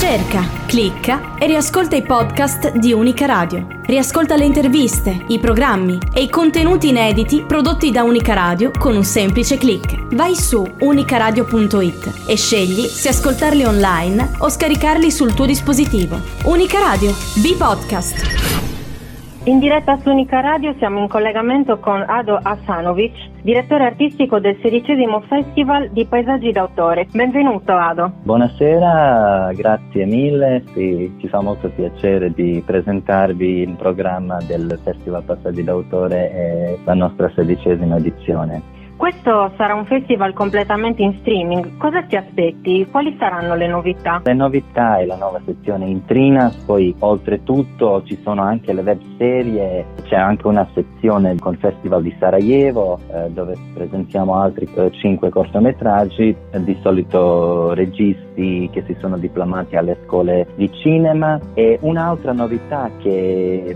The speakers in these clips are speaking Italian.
Cerca, clicca e riascolta i podcast di Unica Radio. Riascolta le interviste, i programmi e i contenuti inediti prodotti da Unica Radio con un semplice click. Vai su unicaradio.it e scegli se ascoltarli online o scaricarli sul tuo dispositivo. Unica Radio, B-Podcast. In diretta su Unica Radio siamo in collegamento con Ado Asanovic, direttore artistico del 16° Festival di Paesaggi d'autore. Benvenuto Ado. Buonasera, grazie mille. Sì, ci fa molto piacere di presentarvi il programma del Festival Paesaggi d'autore e la nostra 16ª edizione. Questo sarà un festival completamente in streaming. Cosa ti aspetti? Quali saranno le novità? Le novità è la nuova sezione in Trina, poi oltretutto ci sono anche le web serie, c'è anche una sezione col Festival di Sarajevo dove presentiamo altri 5 cortometraggi, di solito registi che si sono diplomati alle scuole di cinema, e un'altra novità che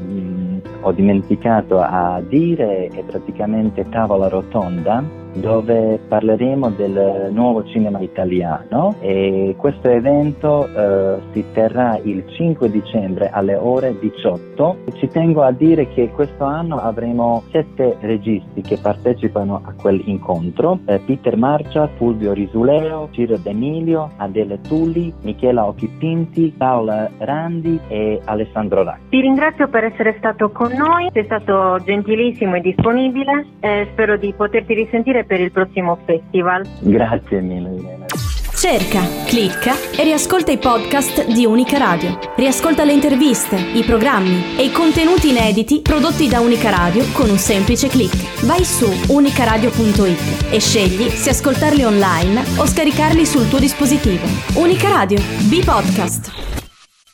ho dimenticato a dire è praticamente Tavola Rotonda, dove parleremo del nuovo cinema italiano, e questo evento si terrà il 5 dicembre alle ore 18. Ci tengo a dire che questo anno avremo 7 registi che partecipano a quell'incontro: Peter Marcia, Fulvio Risuleo, Ciro D'Emilio, Adele Tulli, Michela Occhipinti, Paola Randi e Alessandro Racchi. Ti ringrazio per essere stato con noi, sei stato gentilissimo e disponibile, spero di poterti risentire per il prossimo festival. Grazie mille, Irene. Cerca, clicca e riascolta i podcast di Unica Radio. Riascolta le interviste, i programmi e i contenuti inediti prodotti da Unica Radio con un semplice click. Vai su unicaradio.it e scegli se ascoltarli online o scaricarli sul tuo dispositivo. Unica Radio, B-Podcast.